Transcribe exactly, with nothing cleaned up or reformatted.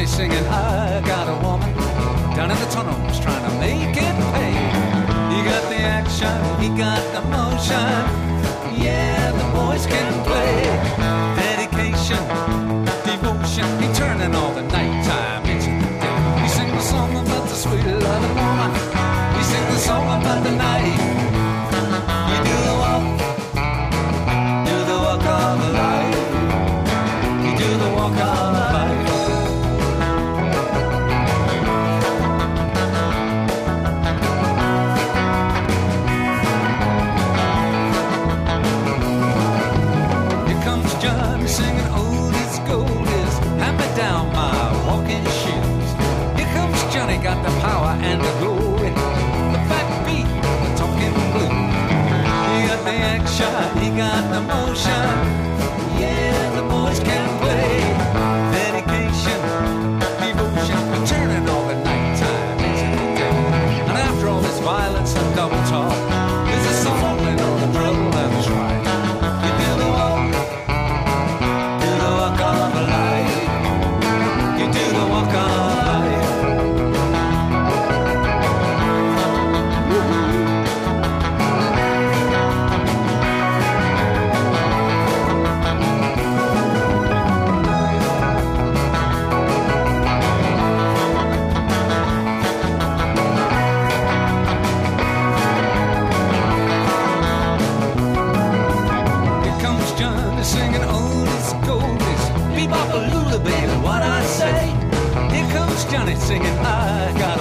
Johnny singing, I got a woman down in the tunnels trying to make it pay. He got the action, he got the motion. Yeah, the boys can play. Dedication, devotion, he turning all the nighttime into the day. He sing the song about the sweet loving woman. He sing the song about the night. You do the walk, do the walk of life. You do the walk of life. Johnny singing oldies goldies, hand me down my walking shoes. Here comes Johnny, got the power and the glory, the backbeat, the talking blues. He got the action, he got the motion. Yeah, the boys can play. Dedication, devotion, turning all the nighttime into the day. And after all this violence and double talk, there's a song and all the trouble and the strife. You do the walk. Singing oldies, goldies, bebop a lullaby, what I say. Here comes Johnny singing, I got